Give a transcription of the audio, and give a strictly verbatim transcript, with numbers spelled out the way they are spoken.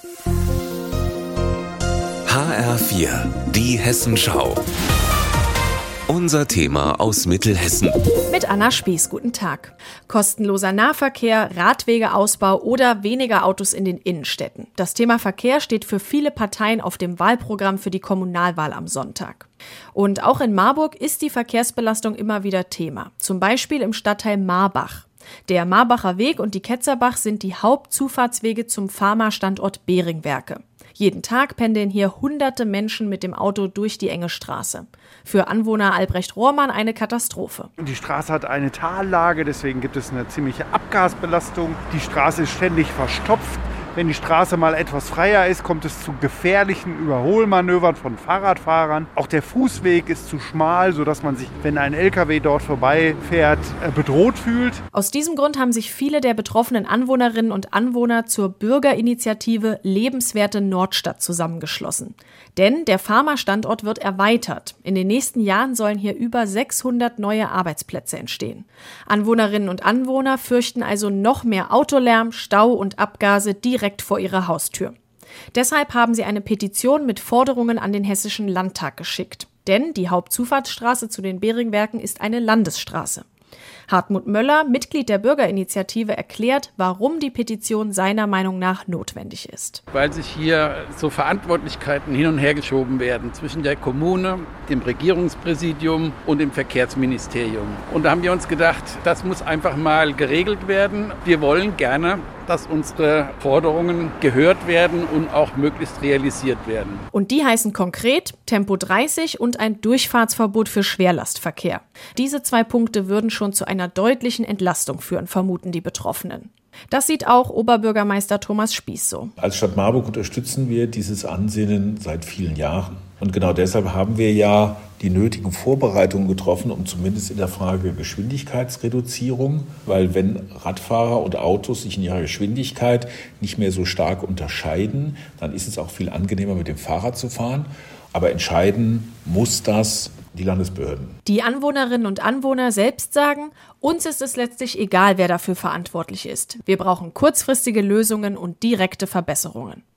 H R vier, die Hessenschau. Unser Thema aus Mittelhessen. Mit Anna Spieß, guten Tag. Kostenloser Nahverkehr, Radwegeausbau oder weniger Autos in den Innenstädten. Das Thema Verkehr steht für viele Parteien auf dem Wahlprogramm für die Kommunalwahl am Sonntag. Und auch in Marburg ist die Verkehrsbelastung immer wieder Thema. Zum Beispiel im Stadtteil Marbach. Der Marbacher Weg und die Ketzerbach sind die Hauptzufahrtswege zum Pharma-Standort Beringwerke. Jeden Tag pendeln hier hunderte Menschen mit dem Auto durch die enge Straße. Für Anwohner Albrecht Rohrmann eine Katastrophe. Die Straße hat eine Tallage, deswegen gibt es eine ziemliche Abgasbelastung. Die Straße ist ständig verstopft. Wenn die Straße mal etwas freier ist, kommt es zu gefährlichen Überholmanövern von Fahrradfahrern. Auch der Fußweg ist zu schmal, sodass man sich, wenn ein L K W dort vorbeifährt, bedroht fühlt. Aus diesem Grund haben sich viele der betroffenen Anwohnerinnen und Anwohner zur Bürgerinitiative Lebenswerte Nordstadt zusammengeschlossen. Denn der Pharma-Standort wird erweitert. In den nächsten Jahren sollen hier über sechshundert neue Arbeitsplätze entstehen. Anwohnerinnen und Anwohner fürchten also noch mehr Autolärm, Stau und Abgase direkt vor ihrer Haustür. Deshalb haben sie eine Petition mit Forderungen an den Hessischen Landtag geschickt. Denn die Hauptzufahrtsstraße zu den Beringwerken ist eine Landesstraße. Hartmut Möller, Mitglied der Bürgerinitiative, erklärt, warum die Petition seiner Meinung nach notwendig ist. Weil sich hier so Verantwortlichkeiten hin und her geschoben werden zwischen der Kommune, dem Regierungspräsidium und dem Verkehrsministerium. Und da haben wir uns gedacht, das muss einfach mal geregelt werden. Wir wollen gerne, dass unsere Forderungen gehört werden und auch möglichst realisiert werden. Und die heißen konkret Tempo dreißig und ein Durchfahrtsverbot für Schwerlastverkehr. Diese zwei Punkte würden schon zu einer deutlichen Entlastung führen, vermuten die Betroffenen. Das sieht auch Oberbürgermeister Thomas Spieß so. Als Stadt Marburg unterstützen wir dieses Ansinnen seit vielen Jahren. Und genau deshalb haben wir ja die nötigen Vorbereitungen getroffen, um zumindest in der Frage Geschwindigkeitsreduzierung, weil wenn Radfahrer und Autos sich in ihrer Geschwindigkeit nicht mehr so stark unterscheiden, dann ist es auch viel angenehmer, mit dem Fahrrad zu fahren. Aber entscheiden muss das die Landesbehörden. Die Anwohnerinnen und Anwohner selbst sagen, uns ist es letztlich egal, wer dafür verantwortlich ist. Wir brauchen kurzfristige Lösungen und direkte Verbesserungen.